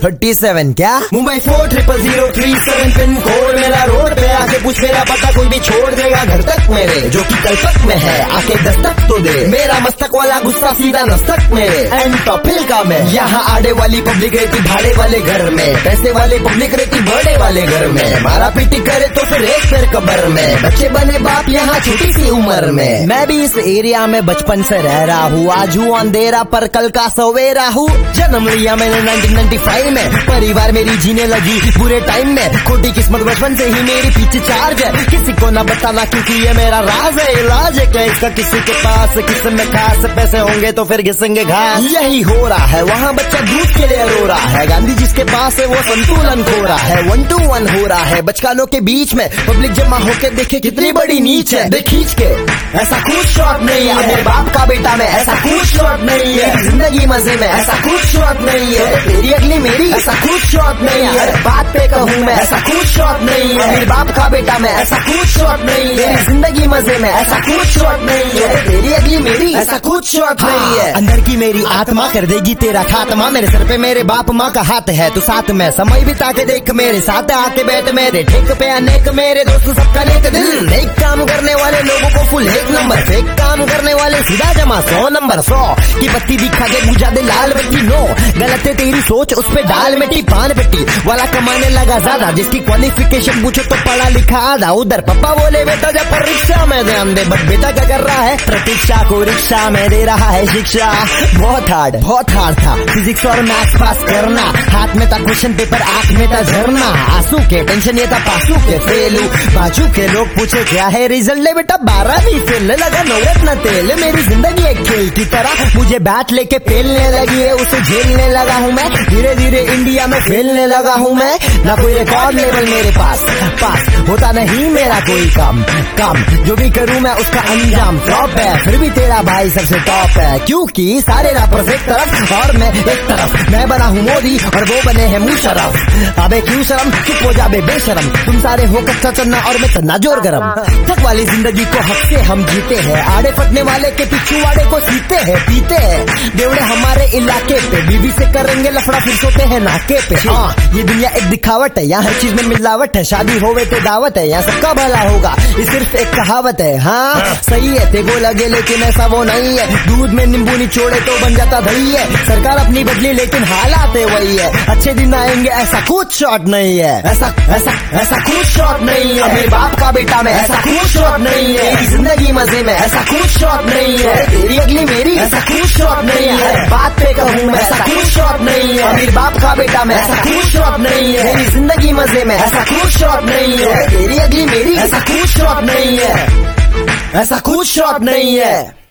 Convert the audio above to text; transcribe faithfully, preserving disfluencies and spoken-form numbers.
Thirty seven क्या? Mumbai four triple zero three seven pin code मेरा, road पे आके पूछ मेरा पता, कोई भी छोड़ देगा घर तक मेरे, जो कि कल तक में है आके दस्तक तो दे, मेरा मस्तक वाला गुस्सा सीधा नस्तक मेरे, एंड टॉपिल का मैं, यहाँ आड़े वाली पब्लिक रहती भाड़े वाले घर में, पैसे वाले पब्लिक रहती बड़े वाले घर में, मारा पीटी करे तो फिर एक फिर कबर में, बच्चे बने बाप यहाँ छोटी सी उम्र में। मैं भी इस एरिया में बचपन से रह रहा हूँ, आज हूँ अंधेरा पर कल का सवेरा हूँ। जन्म लिया मैंने नाइनटीन नाइंटी फाइव में, परिवार मेरी जीने लगी बुरे टाइम में, खोटी किस्मत बचपन से ही मेरी पीछे चार्ज है, किसी को ना बताना क्योंकि ये मेरा राज है, इलाज है क्या इसका किसी के पास, किसी में खास पैसे होंगे तो फिर घिसेंगे घास, यही हो रहा है वहाँ बच्चा दूध के लिए रो रहा है, गांधी जिसके पास है वो संतुलन खो रहा है, वन टू वन हो रहा है बचकानों के बीच में, पब्लिक जमा होके देखे कितनी बड़ी नीच है, देख खींच के ऐसा कुछ शॉट नहीं है, मेरे बाप का बेटा में ऐसा कुछ शॉट नहीं है, जिंदगी मजे में ऐसा कुछ शॉट नहीं है, तेरी अगली मेरी ऐसा कुछ शॉट नहीं है, बात पे कहूँ मैं ऐसा कुछ शॉट नहीं है, मेरे बाप का बेटा में ऐसा कुछ शॉट नहीं है, जिंदगी मजे में ऐसा कुछ शॉट नहीं है, तेरी अगली मेरी ऐसा कुछ शॉट नहीं है, अंदर की मेरी आत्मा कर देगी तेरा खात्मा, मेरे सर पे मेरे बाप माँ का हाथ है तो साथ में समय बिता के देख, मेरे साथ आके बैठ मेरे ठेक पे अनेक मेरे दोस्त सबका नेक दिल, नेक काम करने वाले लोगों को फुल एक नंबर, फेक काम करने वाले सीधा जमा सौ नंबर, सौ की बत्ती दिखा के बुझा दे लाल बत्ती, नो गलत है तेरी सोच उस पे डाल मिट्टी, पान बेटी वाला कमाने लगा ज्यादा, जिसकी क्वालिफिकेशन पूछो तो पढ़ा लिखा आधा, उधर पापा बोले बेटा जब पर रिक्शा में ध्यान दे, बट बेटा क्या कर रहा है प्रतीक्षा को रिक्शा में दे रहा है शिक्षा, बहुत हार्ड बहुत हार्ड था फिजिक्स और मैथ्स पास करना, हाथ में था क्वेश्चन पेपर आंख में था झरना, आंसू के टेंशन ये था पासू के फेलू, बाजू के लोग पूछे क्या है रिजल्ट, ले बेटा बारह भी फेल, लगा नवरत्न तेल, मेरी जिंदगी एक खेल की तरह मुझे बैट लेके पेलने लगी है, उसे झेलने लगा हूँ मैं, धीरे धीरे इंडिया में फैलने लगा हूँ मैं, ना कोई रिकॉर्ड लेवल मेरे पास पास होता नहीं मेरा कोई काम काम, जो भी करूँ मैं उसका अंजाम टॉप है, फिर भी तेरा भाई सबसे टॉप है, क्योंकि सारे रैपर्स एक तरफ और मैं एक तरफ, मैं बना हूँ मोदी और वो बने हैं मुशर्रफ, अबे क्यों शर्म चुप हो जाबे बेशरम, तुम सारे हो कच्चा चन्ना और मैं चन्ना जोर गरम, थक वाली जिंदगी को हक से हम जीते हैं, आड़े फटने वाले के पिछू वाड़े को सीते हैं पीते हैं, देवड़े हमारे इलाके पे बीवी से करेंगे लफड़ा फिर सोते हैं नाके पे, हाँ ये दुनिया एक दिखावट है, यहाँ हर चीज में मिलावट है, शादी होवे तो दावत है, यहाँ सबका भला होगा ये सिर्फ एक कहावत है, हाँ सही है तेको लगे लेकिन ऐसा वो नहीं है, दूध में नींबू निचोड़े तो बन जाता दही है, सरकार अपनी बदली लेकिन हालात है वही है, अच्छे दिन आएंगे ऐसा कुछ शॉट नहीं है, ऐसा ऐसा ऐसा कुछ शॉट नहीं है, मेरे बाप का बेटा में ऐसा कुछ शॉट नहीं है, तेरी जिंदगी मजे में ऐसा कुछ शॉट नहीं है, तेरी अगली मेरी ऐसा कुछ शॉट नहीं है, बात पे कहूँ मैं ऐसा कुछ शॉट नहीं है, मेरे बाप का बेटा में ऐसा कुछ शॉट नहीं है, तेरी जिंदगी मजे में ऐसा कुछ शॉट नहीं है, तेरी अगली मेरी ऐसा कुछ शॉट नहीं है, ऐसा कुछ शॉट नहीं है।